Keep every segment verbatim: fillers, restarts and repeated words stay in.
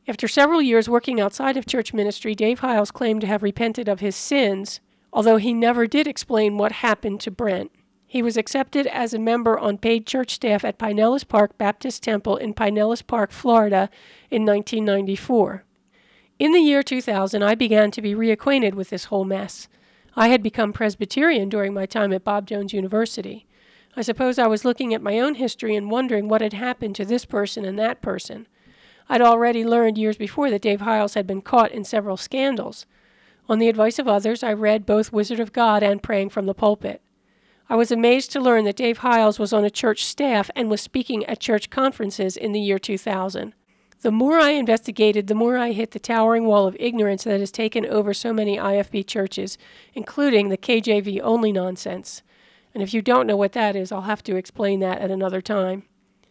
After several years working outside of church ministry, Dave Hiles claimed to have repented of his sins, although he never did explain what happened to Brent. He was accepted as a member on paid church staff at Pinellas Park Baptist Temple in Pinellas Park, Florida, in nineteen ninety-four. In the year two thousand, I began to be reacquainted with this whole mess. I had become Presbyterian during my time at Bob Jones University. I suppose I was looking at my own history and wondering what had happened to this person and that person. I'd already learned years before that Dave Hiles had been caught in several scandals. On the advice of others, I read both Wizard of God and Praying from the Pulpit. I was amazed to learn that Dave Hiles was on a church staff and was speaking at church conferences in the year two thousand. The more I investigated, the more I hit the towering wall of ignorance that has taken over so many I F B churches, including the K J V-only nonsense. And if you don't know what that is, I'll have to explain that at another time.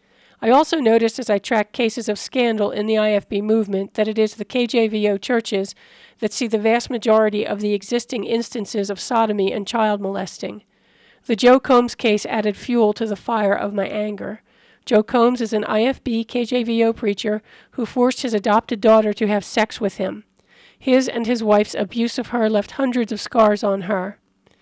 I also noticed as I tracked cases of scandal in the I F B movement that it is the K J V O churches that see the vast majority of the existing instances of sodomy and child molesting. The Joe Combs case added fuel to the fire of my anger. Joe Combs is an I F B K J V O preacher who forced his adopted daughter to have sex with him. His and his wife's abuse of her left hundreds of scars on her.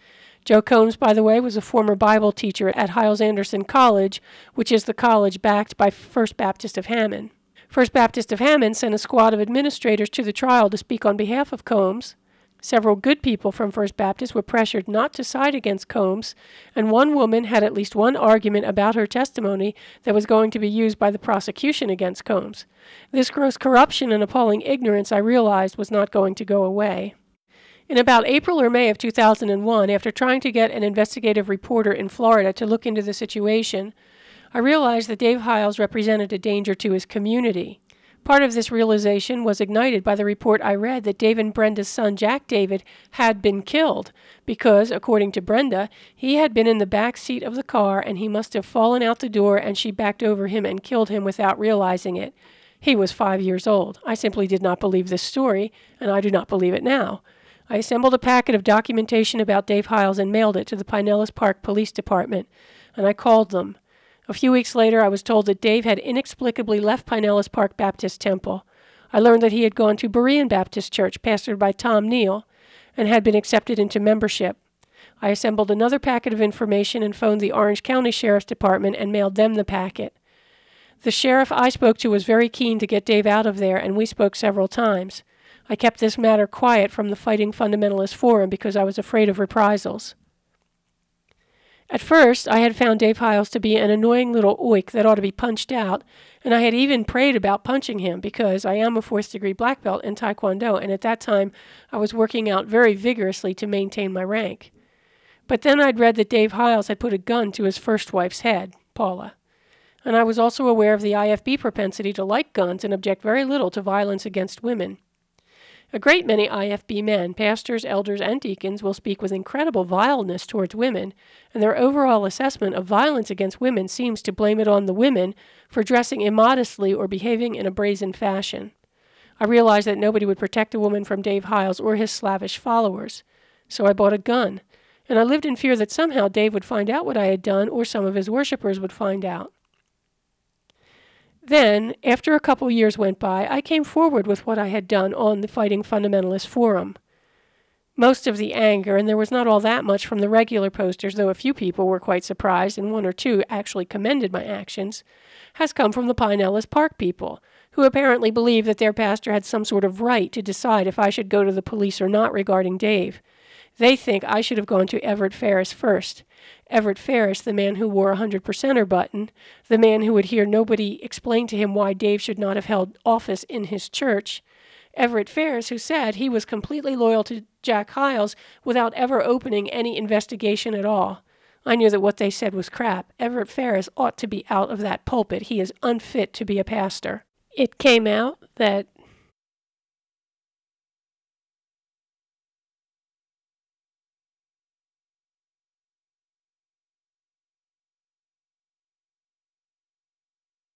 Joe Combs, by the way, was a former Bible teacher at Hyles-Anderson College, which is the college backed by First Baptist of Hammond. First Baptist of Hammond sent a squad of administrators to the trial to speak on behalf of Combs. Several good people from First Baptist were pressured not to side against Combs, and one woman had at least one argument about her testimony that was going to be used by the prosecution against Combs. This gross corruption and appalling ignorance, I realized, was not going to go away. In about April or May of two thousand one, after trying to get an investigative reporter in Florida to look into the situation, I realized that Dave Hiles represented a danger to his community. Part of this realization was ignited by the report I read that Dave and Brenda's son, Jack David, had been killed because, according to Brenda, he had been in the back seat of the car and he must have fallen out the door and she backed over him and killed him without realizing it. He was five years old. I simply did not believe this story, and I do not believe it now. I assembled a packet of documentation about Dave Hiles and mailed it to the Pinellas Park Police Department, and I called them. A few weeks later, I was told that Dave had inexplicably left Pinellas Park Baptist Temple. I learned that he had gone to Berean Baptist Church, pastored by Tom Neal, and had been accepted into membership. I assembled another packet of information and phoned the Orange County Sheriff's Department and mailed them the packet. The sheriff I spoke to was very keen to get Dave out of there, and we spoke several times. I kept this matter quiet from the Fighting Fundamentalist Forum because I was afraid of reprisals. At first, I had found Dave Hiles to be an annoying little oik that ought to be punched out, and I had even prayed about punching him because I am a fourth-degree black belt in Taekwondo, and at that time I was working out very vigorously to maintain my rank. But then I'd read that Dave Hiles had put a gun to his first wife's head, Paula. And I was also aware of the I F B propensity to like guns and object very little to violence against women. A great many I F B men, pastors, elders, and deacons, will speak with incredible vileness towards women, and their overall assessment of violence against women seems to blame it on the women for dressing immodestly or behaving in a brazen fashion. I realized that nobody would protect a woman from Dave Hiles or his slavish followers, so I bought a gun, and I lived in fear that somehow Dave would find out what I had done or some of his worshippers would find out. Then, after a couple years went by, I came forward with what I had done on the Fighting Fundamentalist Forum. Most of the anger, and there was not all that much from the regular posters, though a few people were quite surprised and one or two actually commended my actions, has come from the Pinellas Park people, who apparently believe that their pastor had some sort of right to decide if I should go to the police or not regarding Dave. They think I should have gone to Everett Ferris first. Everett Ferris, the man who wore a hundred percenter button, the man who would hear nobody explain to him why Dave should not have held office in his church. Everett Ferris, who said he was completely loyal to Jack Hiles without ever opening any investigation at all. I knew that what they said was crap. Everett Ferris ought to be out of that pulpit. He is unfit to be a pastor. It came out that